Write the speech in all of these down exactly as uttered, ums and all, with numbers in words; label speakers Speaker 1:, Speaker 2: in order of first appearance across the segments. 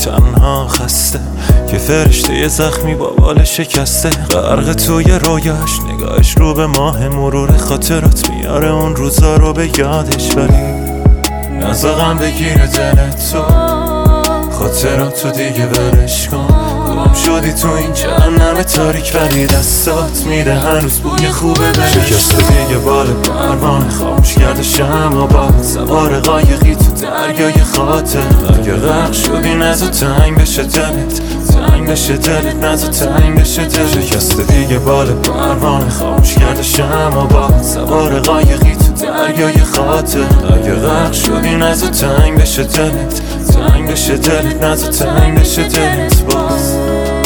Speaker 1: تنها خسته که فرشته یه زخمی با بال شکسته، غرق توی رویاش، نگاهش رو به ماه مرور خاطرات میاره اون روزا رو به یادش، ولی نزاقم بگیره دلت تو، خاطرات تو دیگه ولش کن. گم شدی تو این جهنم تاریک ولی دستات میده هنوز بوی خوبه بهش. شکست دیگه بال پروانه خاموش کرده شمع با سوار قایقی تو دریای خاطر. اگه غرق شدی نزا تنگ بشه دلت، تنگ بشه دلت، نزا تنگ بشه دلت. شکست دیگه بال پروانه خاموش کرده شمع با سوار قایقی تو دریای خاطر. اگه غرق شدی نزا تنگ بشه دلت، تنگ بشه دلت، نزا تنگ بشه دلت باز.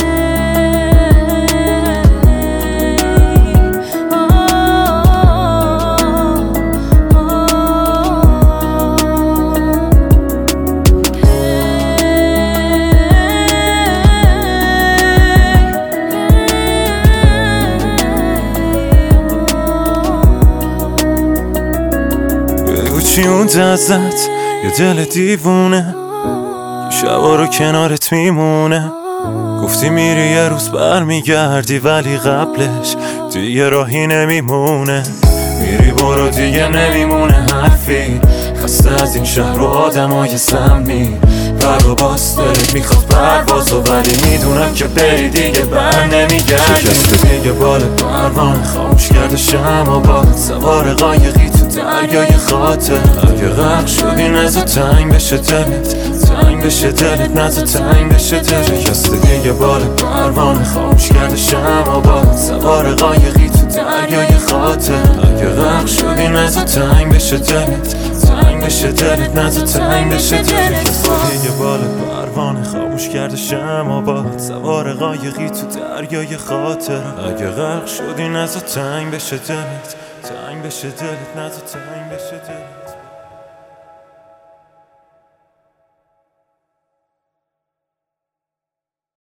Speaker 1: بگو چی اون ازت یه دل دیوونه که شبا رو کنارت میمونه. گفتی میری یه روز برمیگردی ولی قبلش دیگه راهی نمیمونه. میری برو دیگه نمیمونه حرفی، خسته از این شهر و آدمای سمی. پر و باز دلت میخواد پروازو ولی میدونم که بری دیگه بر نمیگردی. شکست دیگه بال پروانه خاموش کرده شمع با سوار قایقی تو دریای خاطر. اگه غرق شدی نزا تنگ بشه دلت، تنگ بشه دلت، نزا تنگ بشه دلت. شکست دیگه بال پروانه خاموش کرده شمع با سوار قایقی تو دریای خاطر. اگه غرق شدی نزا تنگ بشه دلت، تنگ بشه دلت، نزا تنگ بشه دلت. شکست دیگه بال پروانه خاموش کرده شمع با سوار قایقی تو دریای خاطر. اگه غرق شدی نزا تنگ بشه دلت، تنگ بشه دلت، نزا تنگ بشه دلت.